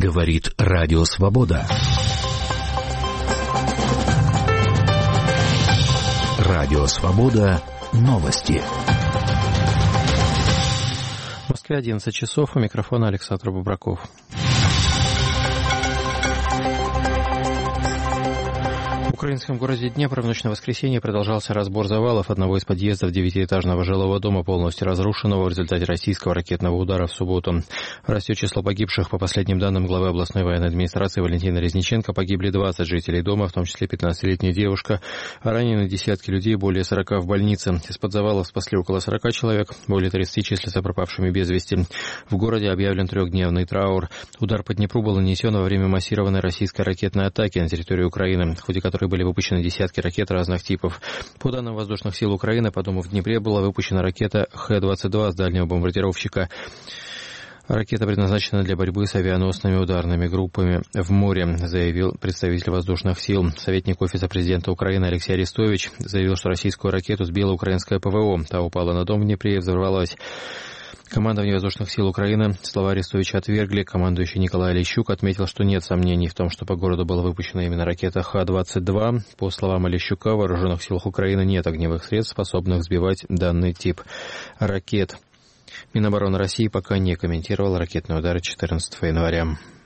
Говорит Радио Свобода. Радио Свобода. Новости. В Москве 11 часов. У микрофона Александр Бубраков. В украинском городе Днепр в ночь на воскресенье продолжался разбор завалов одного из подъездов 9-этажного жилого дома, полностью разрушенного в результате российского ракетного удара в субботу. Растет число погибших. По последним данным главы областной военной администрации Валентина Резниченко, погибли 20 жителей дома, в том числе 15-летняя девушка. Ранены десятки людей, более 40 в больнице. Из-под завалов спасли около 40 человек, более 30 числятся пропавшими без вести. В городе объявлен трехдневный траур. Удар по Днепру был нанесен во время массированной российской ракетной атаки на территорию Украины, в ходе которой были выпущены десятки ракет разных типов. По данным воздушных сил Украины, по дому в Днепре была выпущена ракета Х-22 с дальнего бомбардировщика. Ракета предназначена для борьбы с авианосными ударными группами в море, заявил представитель воздушных сил. Советник Офиса президента Украины Алексей Арестович заявил, что российскую ракету сбила украинское ПВО. Та упала на дом в Днепре и взорвалась. Командование воздушных сил Украины слова Арестовича отвергли. Командующий Николай Олещук отметил, что нет сомнений в том, что по городу была выпущена именно ракета Х-22. По словам Олещука, в вооруженных силах Украины нет огневых средств, способных сбивать данный тип ракет. Минобороны России пока не комментировал ракетные удары 14 января.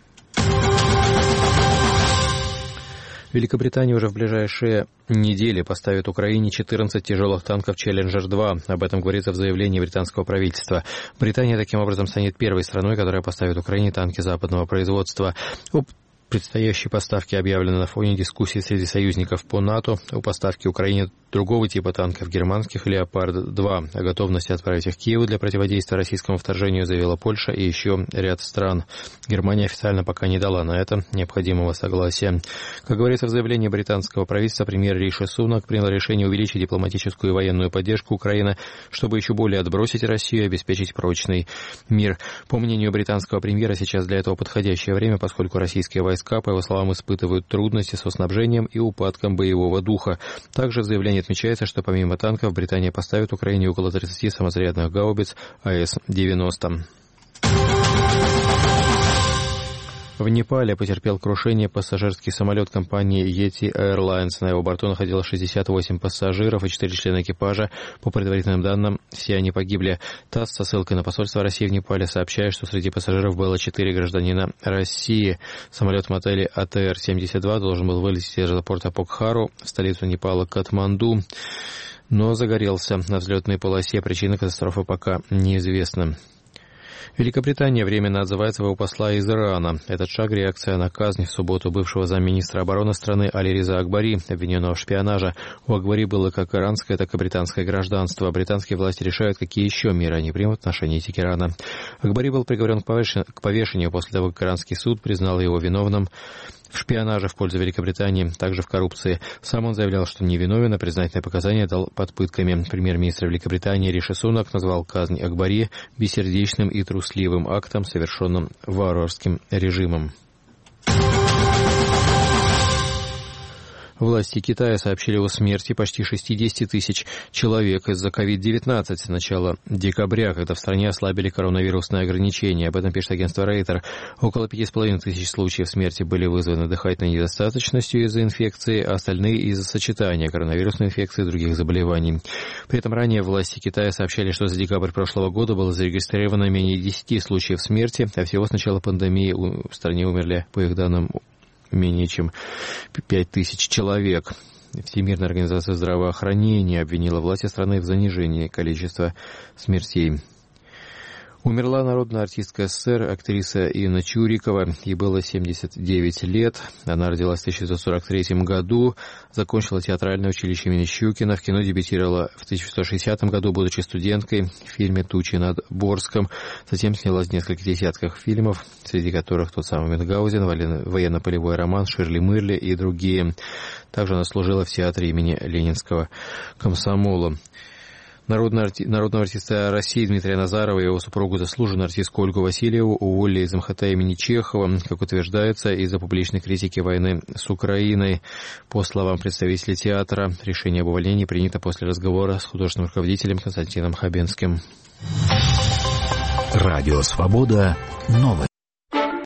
Великобритания уже в ближайшие недели поставит Украине 14 тяжелых танков «Челленджер-2». Об этом говорится в заявлении британского правительства. Британия таким образом станет первой страной, которая поставит Украине танки западного производства. Предстоящие поставки объявлены на фоне дискуссий среди союзников по НАТО о поставке Украине другого типа танков германских «Леопард-2». О готовности отправить их в Киев для противодействия российскому вторжению заявила Польша и еще ряд стран. Германия официально пока не дала на это необходимого согласия. Как говорится в заявлении британского правительства, премьер Риши Сунак принял решение увеличить дипломатическую и военную поддержку Украины, чтобы еще более отбросить Россию и обеспечить прочный мир. По мнению британского премьера, сейчас для этого подходящее время, поскольку российские войска, по его словам, испытывают трудности со снабжением и упадком боевого духа. Также в заявлении отмечается, что помимо танков Британия поставит Украине около 30 самозарядных гаубиц АС-90. В Непале потерпел крушение пассажирский самолет компании Yeti Airlines. На его борту находилось 68 пассажиров и 4 члена экипажа. По предварительным данным, все они погибли. ТАСС со ссылкой на посольство России в Непале сообщает, что среди пассажиров было 4 гражданина России. Самолет модели АТР-72 должен был вылететь из аэропорта Покхару в столицу Непала Катманду, но загорелся на взлетной полосе. Причина катастрофы пока неизвестна. Великобритания временно отзывает своего посла из Ирана. Этот шаг – реакция на казнь в субботу бывшего замминистра обороны страны Али-Реза Акбари, обвиненного в шпионаже. У Акбари было как иранское, так и британское гражданство. Британские власти решают, какие еще меры они примут в отношении Тегерана. Акбари был приговорен к повешению после того, как иранский суд признал его виновным в шпионаже в пользу Великобритании, также в коррупции. Сам он заявлял, что невиновен, а признательные показания дал под пытками. Премьер-министр Великобритании Риши Сунак назвал казнь Акбари бессердечным и трусливым актом, совершенным варварским режимом. Власти Китая сообщили о смерти почти 60 тысяч человек из-за COVID-19 с начала декабря, когда в стране ослабили коронавирусные ограничения. Об этом пишет агентство Рейтер. Около 5,5 тысяч случаев смерти были вызваны дыхательной недостаточностью из-за инфекции, а остальные из-за сочетания коронавирусной инфекции и других заболеваний. При этом ранее власти Китая сообщали, что за декабрь прошлого года было зарегистрировано менее 10 случаев смерти, а всего с начала пандемии в стране умерли, по их данным, менее чем 5 тысяч человек. Всемирная организация здравоохранения обвинила власти страны в занижении количества смертей. Умерла народная артистка СССР, актриса Инна Чурикова. Ей было 79 лет. Она родилась в 1943 году, закончила театральное училище имени Щукина. В кино дебютировала в 1960 году, будучи студенткой, в фильме «Тучи над Борском». Затем снялась в нескольких десятках фильмов, среди которых тот самый Мюнхгаузен, военно-полевой роман, Ширли-Мырли и другие. Также она служила в театре имени Ленинского комсомола. Народного артиста России Дмитрия Назарова и его супругу, заслуженную артистку Ольгу Васильеву, уволили из МХТ имени Чехова, как утверждается, из-за публичной критики войны с Украиной. По словам представителей театра, решение об увольнении принято после разговора с художественным руководителем Константином Хабенским. Радио Свобода. Новости.